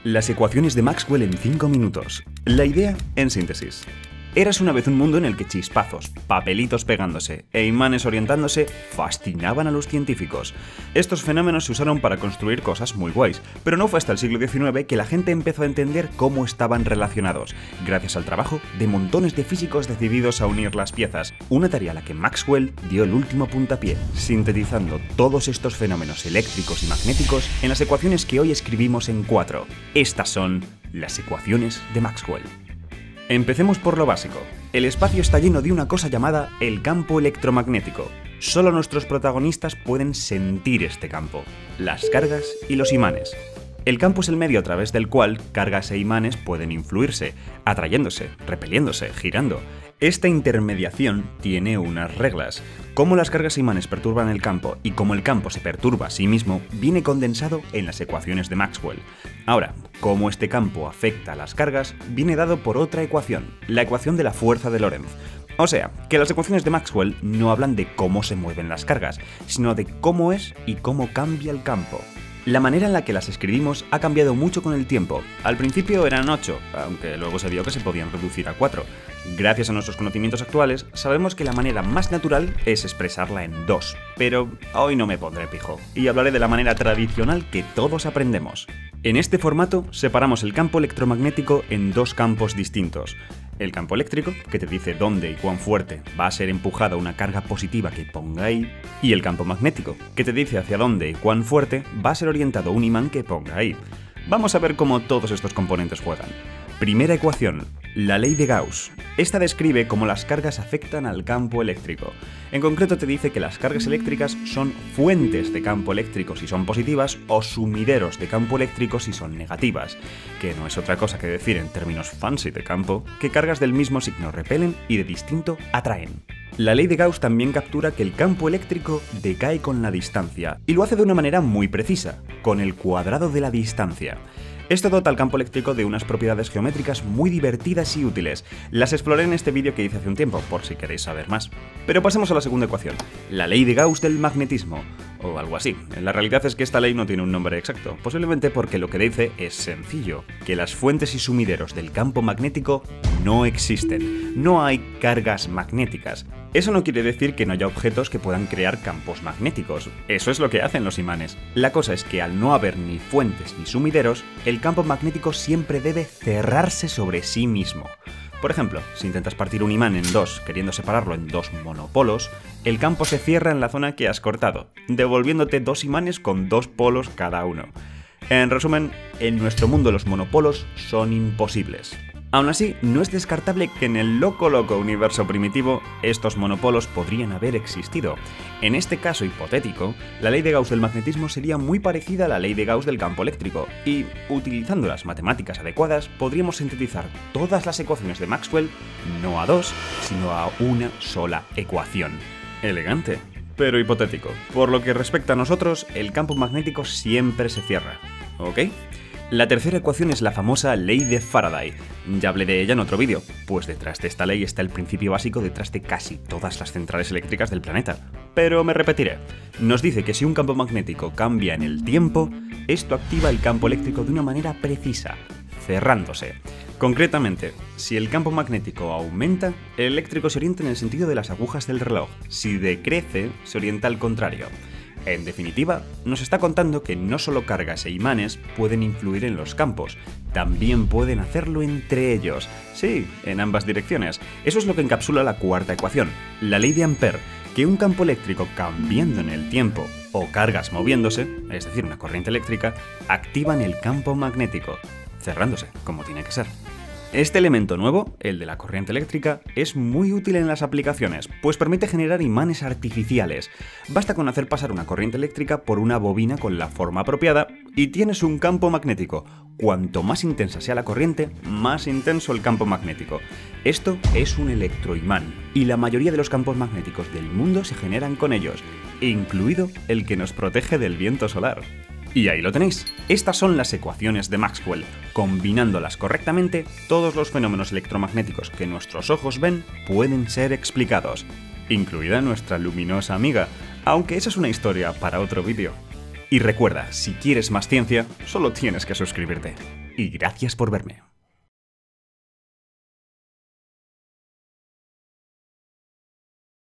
Las ecuaciones de Maxwell en 5 minutos. La idea en síntesis. Érase una vez un mundo en el que chispazos, papelitos pegándose e imanes orientándose fascinaban a los científicos. Estos fenómenos se usaron para construir cosas muy guays, pero no fue hasta el siglo XIX que la gente empezó a entender cómo estaban relacionados, gracias al trabajo de montones de físicos decididos a unir las piezas, una tarea a la que Maxwell dio el último puntapié, sintetizando todos estos fenómenos eléctricos y magnéticos en las ecuaciones que hoy escribimos en 4. Estas son las ecuaciones de Maxwell. Empecemos por lo básico. El espacio está lleno de una cosa llamada el campo electromagnético. Solo nuestros protagonistas pueden sentir este campo, las cargas y los imanes. El campo es el medio a través del cual cargas e imanes pueden influirse, atrayéndose, repeliéndose, girando. Esta intermediación tiene unas reglas. Cómo las cargas e imanes perturban el campo y cómo el campo se perturba a sí mismo viene condensado en las ecuaciones de Maxwell. Ahora, cómo este campo afecta a las cargas viene dado por otra ecuación, la ecuación de la fuerza de Lorentz. O sea, que las ecuaciones de Maxwell no hablan de cómo se mueven las cargas, sino de cómo es y cómo cambia el campo. La manera en la que las escribimos ha cambiado mucho con el tiempo. Al principio eran 8, aunque luego se vio que se podían reducir a 4. Gracias a nuestros conocimientos actuales, sabemos que la manera más natural es expresarla en 2, pero hoy no me pondré pijo, y hablaré de la manera tradicional que todos aprendemos. En este formato separamos el campo electromagnético en dos campos distintos. El campo eléctrico, que te dice dónde y cuán fuerte va a ser empujada una carga positiva que ponga ahí, y el campo magnético, que te dice hacia dónde y cuán fuerte va a ser orientado un imán que ponga ahí. Vamos a ver cómo todos estos componentes juegan. Primera ecuación, la ley de Gauss. Esta describe cómo las cargas afectan al campo eléctrico. En concreto te dice que las cargas eléctricas son fuentes de campo eléctrico si son positivas o sumideros de campo eléctrico si son negativas, que no es otra cosa que decir en términos fancy de campo, que cargas del mismo signo repelen y de distinto atraen. La ley de Gauss también captura que el campo eléctrico decae con la distancia, y lo hace de una manera muy precisa, con el cuadrado de la distancia. Esto dota al campo eléctrico de unas propiedades geométricas muy divertidas y útiles. Las exploré en este vídeo que hice hace un tiempo, por si queréis saber más. Pero pasemos a la segunda ecuación, la ley de Gauss del magnetismo, o algo así. La realidad es que esta ley no tiene un nombre exacto, posiblemente porque lo que dice es sencillo, que las fuentes y sumideros del campo magnético no existen. No hay cargas magnéticas. Eso no quiere decir que no haya objetos que puedan crear campos magnéticos. Eso es lo que hacen los imanes. La cosa es que al no haber ni fuentes ni sumideros, el campo magnético siempre debe cerrarse sobre sí mismo. Por ejemplo, si intentas partir un imán en dos queriendo separarlo en dos monopolos, el campo se cierra en la zona que has cortado, devolviéndote dos imanes con dos polos cada uno. En resumen, en nuestro mundo los monopolos son imposibles. Aún así, no es descartable que en el loco universo primitivo estos monopolos podrían haber existido. En este caso hipotético, la ley de Gauss del magnetismo sería muy parecida a la ley de Gauss del campo eléctrico, y, utilizando las matemáticas adecuadas, podríamos sintetizar todas las ecuaciones de Maxwell no a dos, sino a una sola ecuación. Elegante, pero hipotético. Por lo que respecta a nosotros, el campo magnético siempre se cierra, ¿ok? La tercera ecuación es la famosa ley de Faraday. Ya hablé de ella en otro vídeo, pues detrás de esta ley está el principio básico detrás de casi todas las centrales eléctricas del planeta. Pero me repetiré. Nos dice que si un campo magnético cambia en el tiempo, esto activa el campo eléctrico de una manera precisa, cerrándose. Concretamente, si el campo magnético aumenta, el eléctrico se orienta en el sentido de las agujas del reloj. Si decrece, se orienta al contrario. En definitiva, nos está contando que no solo cargas e imanes pueden influir en los campos, también pueden hacerlo entre ellos. Sí, en ambas direcciones. Eso es lo que encapsula la cuarta ecuación, la ley de Ampère, que un campo eléctrico cambiando en el tiempo o cargas moviéndose, es decir, una corriente eléctrica, activan el campo magnético, cerrándose, como tiene que ser. Este elemento nuevo, el de la corriente eléctrica, es muy útil en las aplicaciones, pues permite generar imanes artificiales. Basta con hacer pasar una corriente eléctrica por una bobina con la forma apropiada y tienes un campo magnético. Cuanto más intensa sea la corriente, más intenso el campo magnético. Esto es un electroimán, y la mayoría de los campos magnéticos del mundo se generan con ellos, incluido el que nos protege del viento solar. Y ahí lo tenéis. Estas son las ecuaciones de Maxwell. Combinándolas correctamente, todos los fenómenos electromagnéticos que nuestros ojos ven pueden ser explicados, incluida nuestra luminosa amiga, aunque esa es una historia para otro vídeo. Y recuerda, si quieres más ciencia, solo tienes que suscribirte. y gracias por verme.